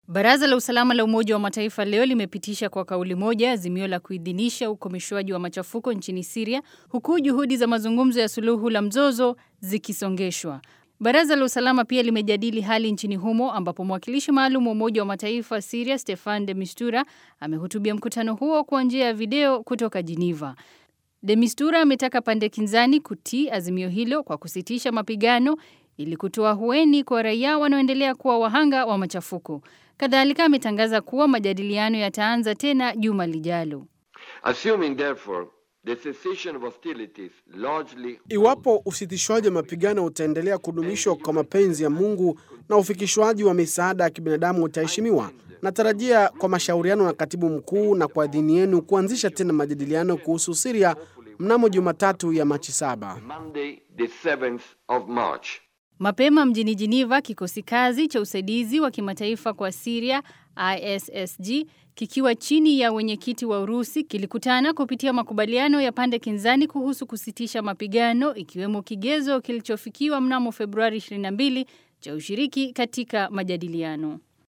Baraza la Usalama la Umoja wa Mataifa leo limepitisha kwa kauli moja azimio la kuidhinisha ukomeshwaji wa machafuko nchini Syria, huku juhudi za mazungumzo ya suluhu la mzozo zikisongeshwa. Baraza la Usalama pia limejadili hali nchini humo ambapo mwakilishi maalum wa Umoja wa Mataifa Syria Staffan de Mistura amehutubia mkutano huo kwa njia ya video kutoka Geneva. De Mistura ametaka pande kinzani kutii azimio hilo kwa kusitisha mapigano ili kutoa hueni kwa raia wanaoendelea kuwa wahanga wa machafuko. Kadhalika ametangaza kuwa majadiliano yataanza tena juma lijalo. Assuming therefore the cessation of hostilities largely... Iwapo usitishwaji wa mapigano utaendelea kudumishwa kwa mapenzi ya Mungu na ufikishwaji wa misaada ya kibinadamu utaheshimiwa, natarajia kwa mashauriano na katibu mkuu na kwa idhini yenu kuanzisha tena majadiliano kuhusu Syria mnamo Jumatatu ya Machi 7. Monday the 7th of March. Mapema mjini Geneva, kikosi kazi cha usaidizi wa kimataifa kwa Syria ISSG kikiwa chini ya wenyekiti wa Urusi kilikutana kupitia makubaliano ya pande kinzani kuhusu kusitisha mapigano, ikiwemo kigezo kilichofikiwa mnamo Februari 22 cha ushiriki katika majadiliano.